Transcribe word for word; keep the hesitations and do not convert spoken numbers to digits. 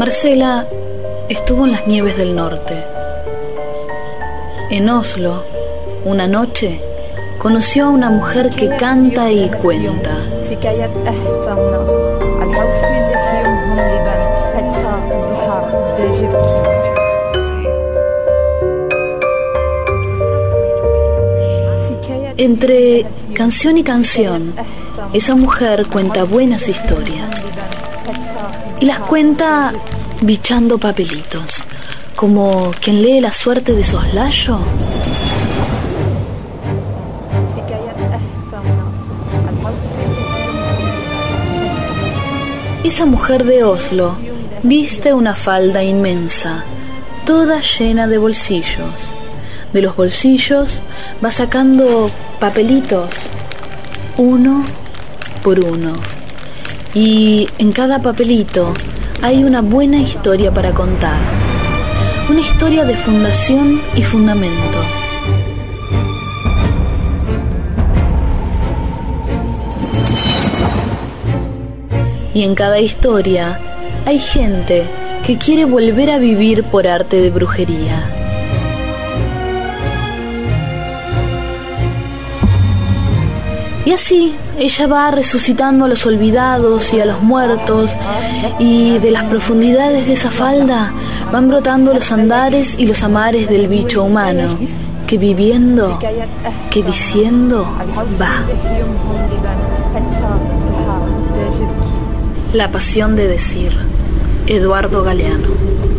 Marcela estuvo en las nieves del norte. En Oslo, una noche, conoció a una mujer que canta y cuenta. Entre canción y canción, esa mujer cuenta buenas historias. Y las cuenta bichando papelitos, como quien lee la suerte de soslayo. Esa mujer de Oslo viste una falda inmensa, toda llena de bolsillos. De los bolsillos va sacando papelitos, uno por uno. Y en cada papelito hay una buena historia para contar. Una historia de fundación y fundamento. Y en cada historia hay gente que quiere volver a vivir por arte de brujería. Y así ella va resucitando a los olvidados y a los muertos, y de las profundidades de esa falda van brotando los andares y los amares del bicho humano, que viviendo, que diciendo, va. La pasión de decir, Eduardo Galeano.